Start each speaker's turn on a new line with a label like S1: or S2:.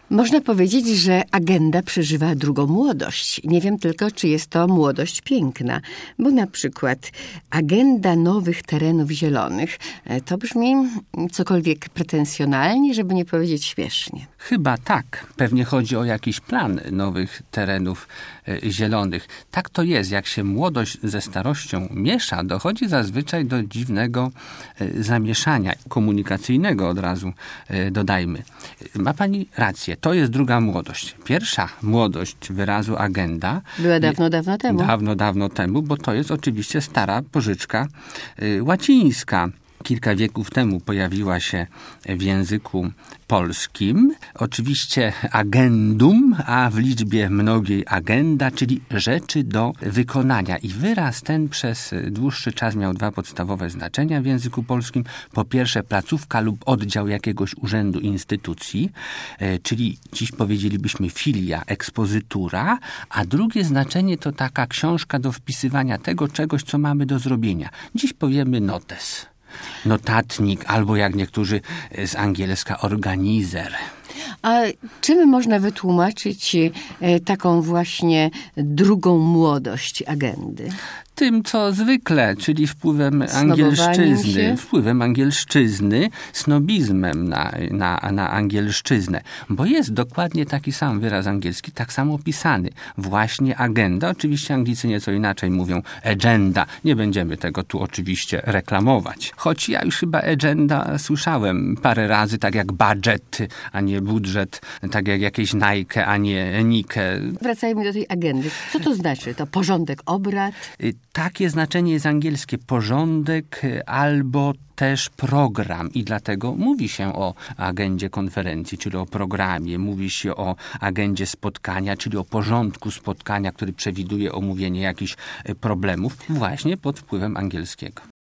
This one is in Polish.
S1: Można powiedzieć, że agenda przeżywa drugą młodość. Nie wiem tylko, czy jest to młodość piękna, bo na przykład agenda nowych terenów zielonych to brzmi cokolwiek pretensjonalnie, żeby nie powiedzieć śmiesznie.
S2: Chyba tak. Pewnie chodzi o jakiś plan nowych terenów zielonych. Tak to jest. Jak się młodość ze starością miesza, dochodzi zazwyczaj do dziwnego zamieszania komunikacyjnego, od razu dodajmy. Ma pani rację. To jest druga młodość. Pierwsza młodość wyrazu agenda
S1: była dawno temu.
S2: Dawno temu, bo to jest oczywiście stara pożyczka łacińska. Kilka wieków temu pojawiła się w języku polskim. Oczywiście agendum, a w liczbie mnogiej agenda, czyli rzeczy do wykonania. I wyraz ten przez dłuższy czas miał dwa podstawowe znaczenia w języku polskim. Po pierwsze placówka lub oddział jakiegoś urzędu, instytucji, czyli dziś powiedzielibyśmy filia, ekspozytura, a drugie znaczenie to taka książka do wpisywania tego czegoś, co mamy do zrobienia. Dziś powiemy notes. Notatnik, albo jak niektórzy z angielska organizer.
S1: A czym można wytłumaczyć taką właśnie drugą młodość agendy?
S2: Tym, co zwykle, czyli wpływem angielszczyzny, snobizmem na angielszczyznę. Bo jest dokładnie taki sam wyraz angielski, tak samo opisany. Właśnie agenda. Oczywiście Anglicy nieco inaczej mówią agenda. Nie będziemy tego tu oczywiście reklamować. Choć ja już chyba agenda słyszałem parę razy, tak jak budget, a nie budżet, tak jak jakieś Nike, a nie Nike.
S1: Wracajmy do tej agendy. Co to znaczy? To porządek obrad?
S2: Takie znaczenie jest angielskie. Porządek albo też program i dlatego mówi się o agendzie konferencji, czyli o programie. Mówi się o agendzie spotkania, czyli o porządku spotkania, który przewiduje omówienie jakichś problemów właśnie pod wpływem angielskiego.